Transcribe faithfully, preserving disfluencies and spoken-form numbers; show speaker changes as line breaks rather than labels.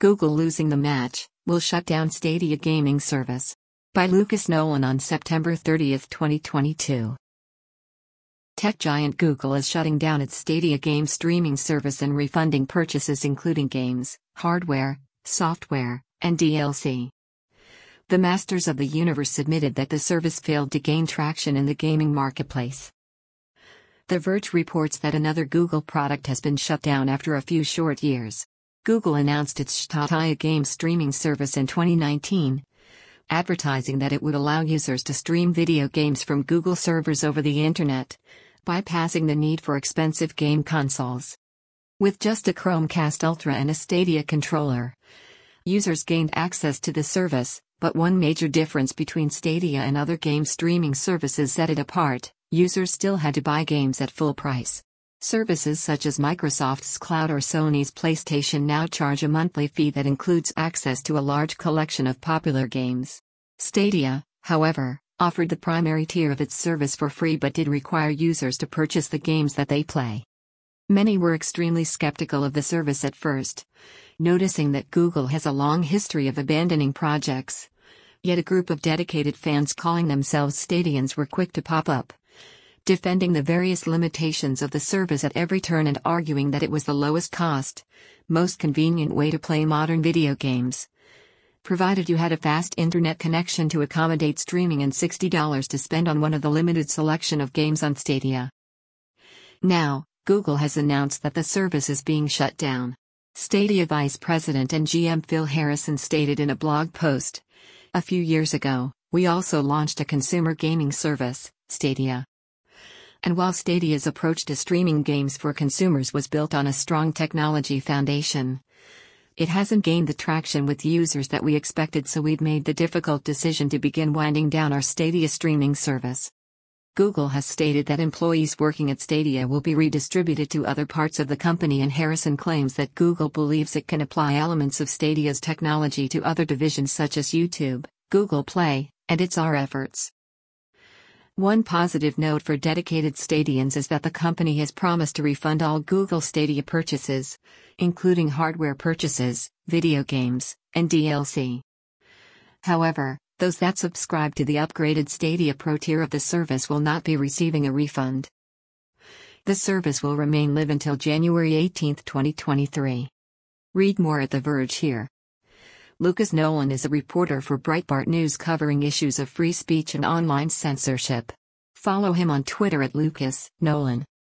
Google losing the match, will shut down Stadia gaming service. By Lucas Nolan on September thirtieth, twenty twenty-two. Tech giant Google is shutting down its Stadia game streaming service and refunding purchases including games, hardware, software, and D L C. The masters of the universe admitted that the service failed to gain traction in the gaming marketplace. The Verge reports that another Google product has been shut down after a few short years. Google announced its Stadia game streaming service in twenty nineteen, advertising that it would allow users to stream video games from Google servers over the internet, bypassing the need for expensive game consoles. With just a Chromecast Ultra and a Stadia controller, users gained access to the service, but one major difference between Stadia and other game streaming services set it apart: users still had to buy games at full price. Services such as Microsoft's Cloud or Sony's PlayStation now charge a monthly fee that includes access to a large collection of popular games. Stadia, however, offered the primary tier of its service for free but did require users to purchase the games that they play. Many were extremely skeptical of the service at first, noticing that Google has a long history of abandoning projects. Yet a group of dedicated fans calling themselves Stadians were quick to pop up, defending the various limitations of the service at every turn and arguing that it was the lowest cost, most convenient way to play modern video games, provided you had a fast internet connection to accommodate streaming and sixty dollars to spend on one of the limited selection of games on Stadia. Now, Google has announced that the service is being shut down. Stadia Vice President and G M Phil Harrison stated in a blog post, "A few years ago, we also launched a consumer gaming service, Stadia. And while Stadia's approach to streaming games for consumers was built on a strong technology foundation, it hasn't gained the traction with users that we expected, so we've made the difficult decision to begin winding down our Stadia streaming service." Google has stated that employees working at Stadia will be redistributed to other parts of the company, and Harrison claims that Google believes it can apply elements of Stadia's technology to other divisions such as YouTube, Google Play, and its R efforts. One positive note for dedicated Stadians is that the company has promised to refund all Google Stadia purchases, including hardware purchases, video games, and D L C. However, those that subscribe to the upgraded Stadia Pro tier of the service will not be receiving a refund. The service will remain live until January eighteenth, twenty twenty-three. Read more at The Verge here. Lucas Nolan is a reporter for Breitbart News covering issues of free speech and online censorship. Follow him on Twitter at Lucas Nolan.